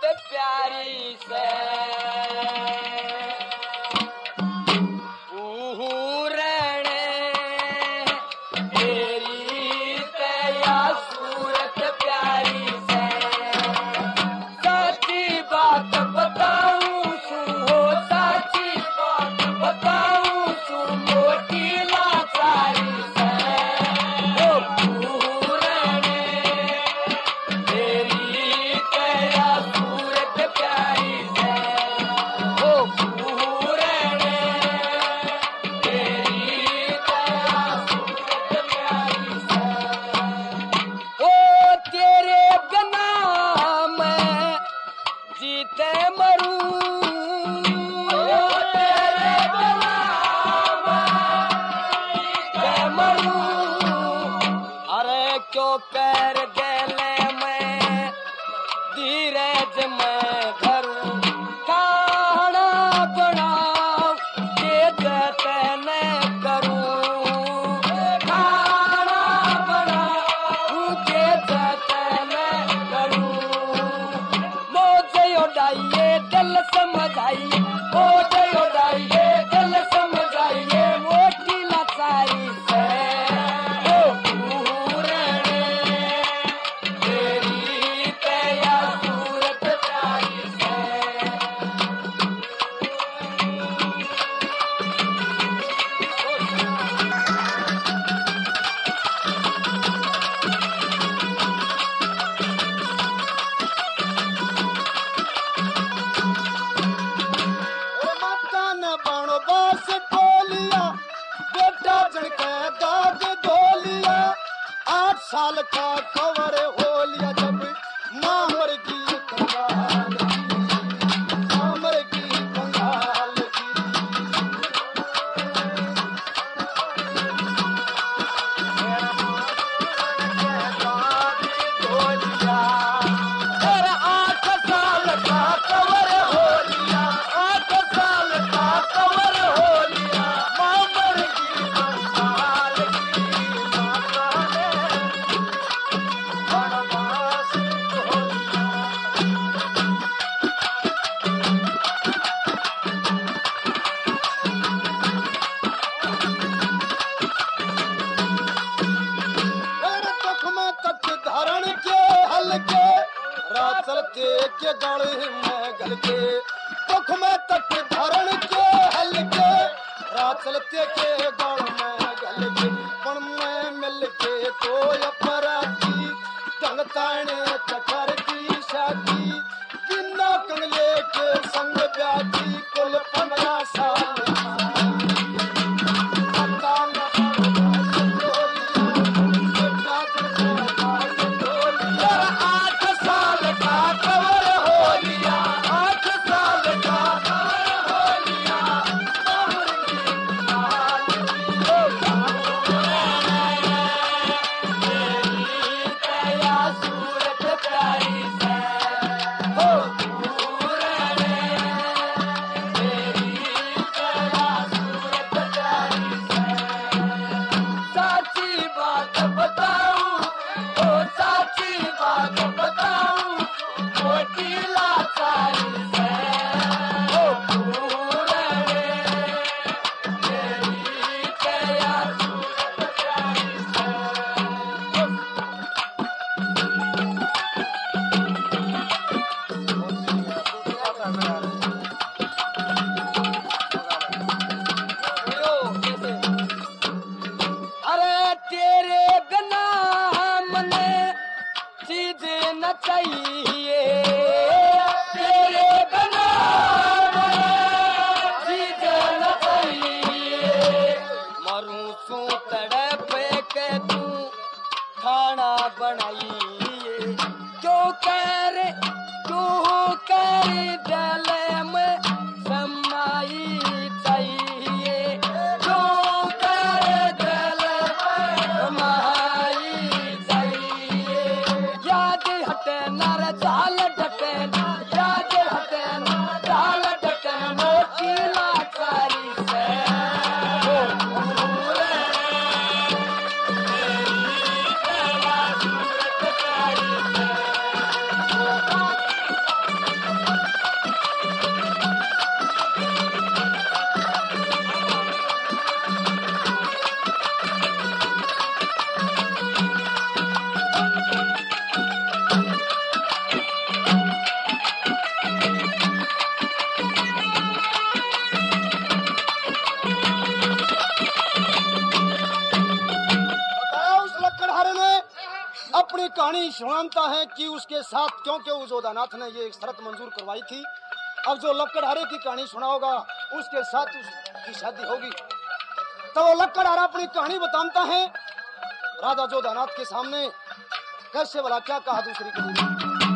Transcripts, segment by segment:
प्यारी से क्यों कर गले में धीरज में घरू खाना बनाओ के जतन करूं खाना बनाओ के जतन करूं मोजे उड़ाइए दिल समझाइए मोजे उड़ाइए दिल समझाइए मोटी लाचारी से साल का कवर हो लिया जब मामर की कंगाल मामर की कंगाल और 8 साल का कवर हो लिया 8 साल का कवर हो लिया मामर की कंगाल चलते के गले में गल के दुख में तक धरण के हल्के रात चलते के गल में गल के पण में मिल के तो अपराधी दंगताने चकर की शादी बिना कंगले के संग ब्याजी कुल 15 साल चाहिए तेरे कहानी सुनाता है कि उसके साथ, क्योंकि उस जोधानाथ ने ये एक शर्त मंजूर करवाई थी, अब जो लक्कड़हारे की कहानी सुना होगा उसके साथ उसकी शादी होगी। तो वो लक्कड़हारा अपनी कहानी बताता है राजा जोधानाथ के सामने, कैसे वाला क्या कहा दूसरी कहानी।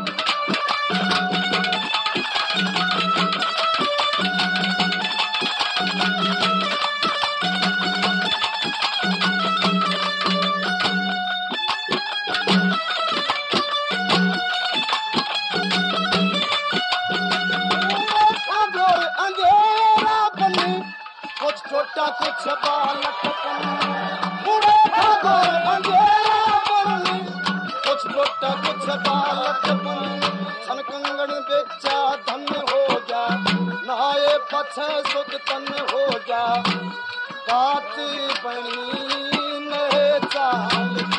कुछ छोटा कुछ बालक बूढ़े ठाकुर अंधेरा बन, कुछ छोटा कुछ बालक बन, सन कंगन बेचा धन्य हो जा, नहाए पछे सुख तन हो जा, बात बनी न चाल